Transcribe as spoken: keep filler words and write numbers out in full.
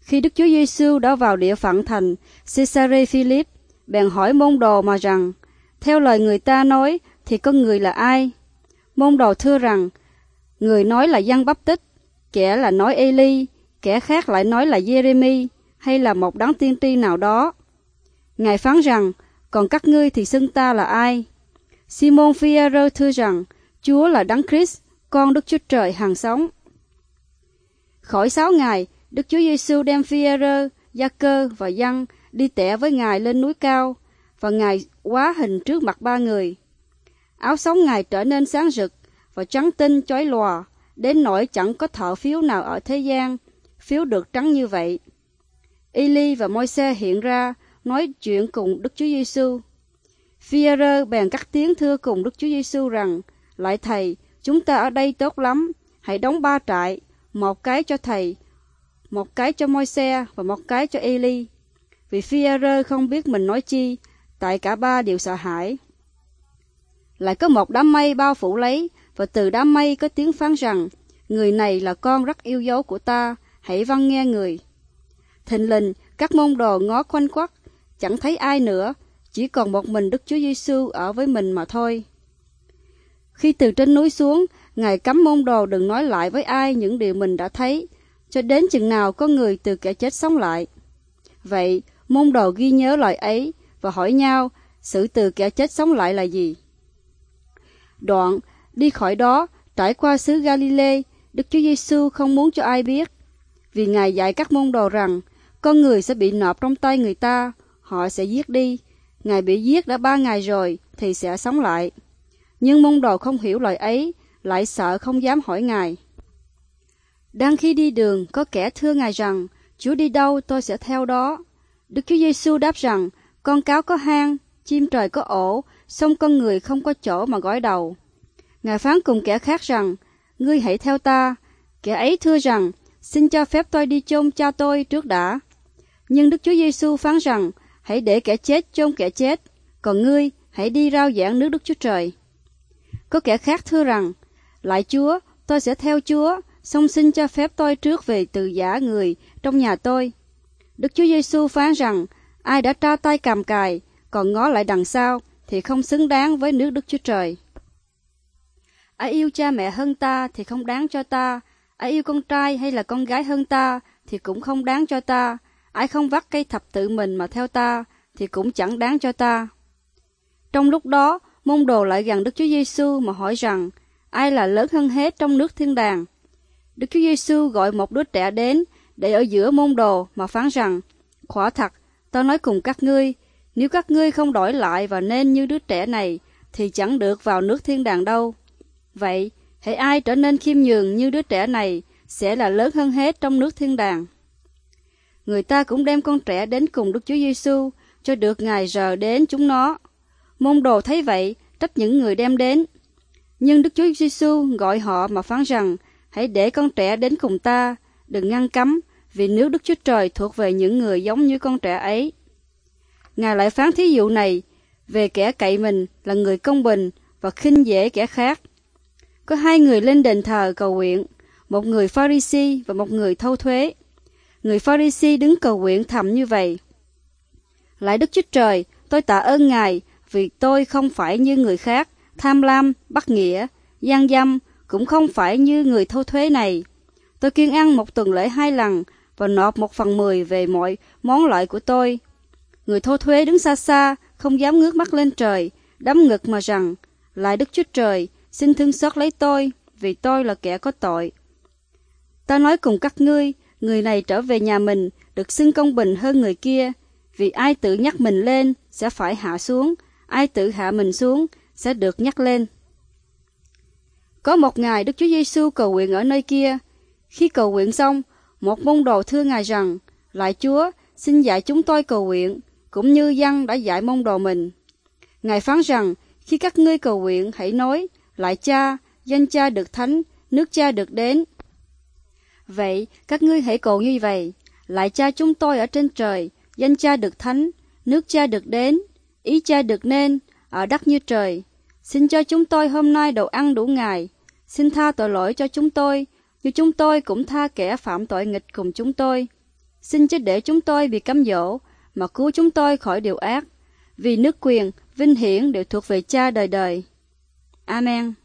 Khi Đức Chúa Giêsu đã vào địa phận thành Caesarea Philip, bèn hỏi môn đồ mà rằng, theo lời người ta nói thì con người là ai? Môn đồ thưa rằng, người nói là Giăng Báp Tích, kẻ là nói Eli, kẻ khác lại nói là Giê-rê-mi, hay là một đấng tiên tri nào đó. Ngài phán rằng, còn các ngươi thì xưng ta là ai? Simon Phi-e-rơ thưa rằng, Chúa là Đấng Christ, con Đức Chúa Trời hằng sống. Khỏi sáu ngày, Đức Chúa Giêsu đem Phi-e-rơ, Gia-cơ và Giăng đi tẻ với Ngài lên núi cao, và Ngài hóa hình trước mặt ba người. Áo sống Ngài trở nên sáng rực và trắng tinh chói lòa, đến nỗi chẳng có thợ phiếu nào ở thế gian phiếu được trắng như vậy. Eli và Môi-se hiện ra nói chuyện cùng Đức Chúa Giêsu. Phi-e-rơ bèn cắt tiếng thưa cùng Đức Chúa Giêsu rằng, lạy Thầy, chúng ta ở đây tốt lắm, hãy đóng ba trại, một cái cho Thầy, một cái cho Môi-se và một cái cho Eli. Vì Phi-e-rơ không biết mình nói chi, tại cả ba đều sợ hãi. Lại có một đám mây bao phủ lấy, và từ đám mây có tiếng phán rằng, người này là con rất yêu dấu của ta, hãy vâng nghe người. Thình lình, các môn đồ ngó quanh quất, chẳng thấy ai nữa, chỉ còn một mình Đức Chúa Giêsu ở với mình mà thôi. Khi từ trên núi xuống, Ngài cấm môn đồ đừng nói lại với ai những điều mình đã thấy, cho đến chừng nào có người từ kẻ chết sống lại. Vậy, môn đồ ghi nhớ lời ấy và hỏi nhau, sự từ kẻ chết sống lại là gì? Đoạn, đi khỏi đó, trải qua xứ Ga-li-lê, Đức Chúa Giêsu không muốn cho ai biết, vì Ngài dạy các môn đồ rằng, con người sẽ bị nộp trong tay người ta, họ sẽ giết đi. Ngài bị giết đã ba ngày rồi, thì sẽ sống lại. Nhưng môn đồ không hiểu lời ấy, lại sợ không dám hỏi Ngài. Đang khi đi đường, có kẻ thưa Ngài rằng, Chúa đi đâu tôi sẽ theo đó. Đức Chúa Giêsu đáp rằng, con cáo có hang, chim trời có ổ, song con người không có chỗ mà gối đầu. Ngài phán cùng kẻ khác rằng, ngươi hãy theo ta. Kẻ ấy thưa rằng, xin cho phép tôi đi chôn cha tôi trước đã. Nhưng Đức Chúa Giêsu phán rằng, hãy để kẻ chết chôn kẻ chết, còn ngươi hãy đi rao giảng nước Đức Chúa Trời. Có kẻ khác thưa rằng, lạy Chúa, tôi sẽ theo Chúa, song xin cho phép tôi trước về từ giả người trong nhà tôi. Đức Chúa Giêsu phán rằng, ai đã tra tay cầm cài, còn ngó lại đằng sau, thì không xứng đáng với nước Đức Chúa Trời. Ai yêu cha mẹ hơn ta thì không đáng cho ta, ai yêu con trai hay là con gái hơn ta thì cũng không đáng cho ta, ai không vắt cây thập tự mình mà theo ta thì cũng chẳng đáng cho ta. Trong lúc đó, môn đồ lại gần Đức Chúa Giêsu mà hỏi rằng, ai là lớn hơn hết trong nước thiên đàng? Đức Chúa Giêsu gọi một đứa trẻ đến để ở giữa môn đồ mà phán rằng, quả thật, tao nói cùng các ngươi, nếu các ngươi không đổi lại và nên như đứa trẻ này, thì chẳng được vào nước thiên đàng đâu. Vậy, hễ ai trở nên khiêm nhường như đứa trẻ này, sẽ là lớn hơn hết trong nước thiên đàng. Người ta cũng đem con trẻ đến cùng Đức Chúa Giêsu, cho được Ngài rờ đến chúng nó. Môn đồ thấy vậy, trách những người đem đến. Nhưng Đức Chúa Giêsu gọi họ mà phán rằng, hãy để con trẻ đến cùng ta, đừng ngăn cấm, vì nước Đức Chúa Trời thuộc về những người giống như con trẻ ấy. Ngài lại phán thí dụ này về kẻ cậy mình là người công bình và khinh dễ kẻ khác. Có hai người lên đền thờ cầu nguyện, một người Pha-ri-si và một người thâu thuế. Người Pha-ri-si đứng cầu nguyện thầm như vậy: Lạy Đức Chúa Trời, tôi tạ ơn Ngài vì tôi không phải như người khác, tham lam, bắt nghĩa, gian dâm, cũng không phải như người thâu thuế này. Tôi kiêng ăn một tuần lễ hai lần và nộp một phần mười về mọi món lợi của tôi. Người thâu thuế đứng xa xa, không dám ngước mắt lên trời, đấm ngực mà rằng: Lạy Đức Chúa Trời, xin thương xót lấy tôi, vì tôi là kẻ có tội. Ta nói cùng các ngươi, người này trở về nhà mình được xưng công bình hơn người kia, vì ai tự nhắc mình lên sẽ phải hạ xuống, ai tự hạ mình xuống sẽ được nhắc lên. Có một ngày Đức Chúa Giêsu cầu nguyện ở nơi kia. Khi cầu nguyện xong, một môn đồ thưa Ngài rằng: Lạy Chúa, xin dạy chúng tôi cầu nguyện, cũng như Giăng đã dạy môn đồ mình. Ngài phán rằng: Khi các ngươi cầu nguyện, hãy nói: Lạy Cha, danh Cha được thánh, nước Cha được đến. Vậy, các ngươi hãy cầu như vậy: Lạy Cha chúng tôi ở trên trời, danh Cha được thánh, nước Cha được đến, ý Cha được nên, ở đất như trời. Xin cho chúng tôi hôm nay đồ ăn đủ ngày. Xin tha tội lỗi cho chúng tôi, như chúng tôi cũng tha kẻ phạm tội nghịch cùng chúng tôi. Xin chớ để chúng tôi bị cám dỗ, mà cứu chúng tôi khỏi điều ác, vì nước quyền, vinh hiển đều thuộc về Cha đời đời. Amen.